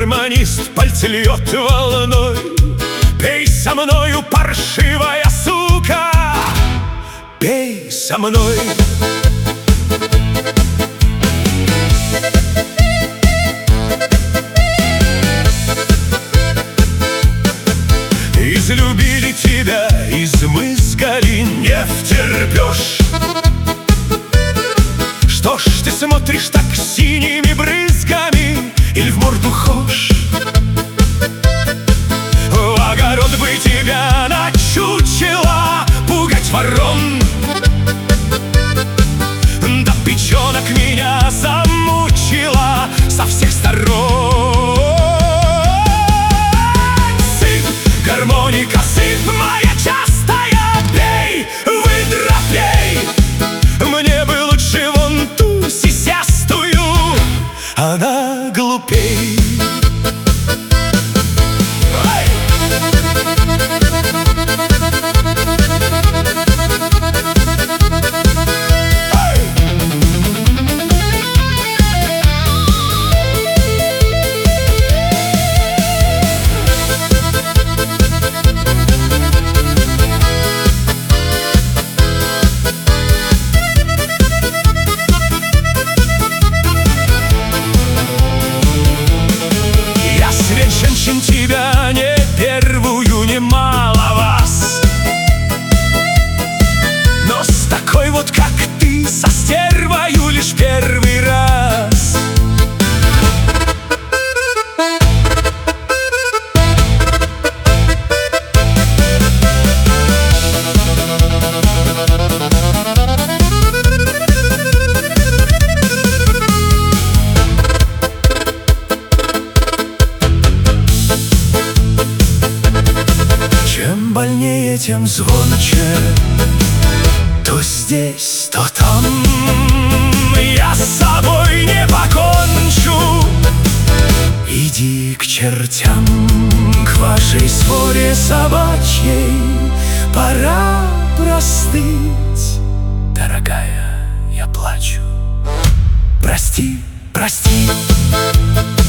гармонист пальцы льет волной. Пей со мною, паршивая сука, пей со мной. Излюбили тебя, измыскали, не втерпешь. Что ж ты смотришь так синими брызгами, или в морду хошь? В огород бы тебя начучила, пугать ворон. Да печенок меня замучила со всех сторон. Сыпь, гармоника, сыпь моя частая, пей, выдра, пей. Мне бы лучше вон ту сисястую, она глупей. Женщин тебя не первую, немало вас, но с такой вот, как ты, со стервою лишь первый раз. Чем больнее, тем звонче, то здесь, то там. Я с собой не покончу. Иди к чертям, к вашей своре собачьей. Пора простыть, дорогая, я плачу. Прости, прости.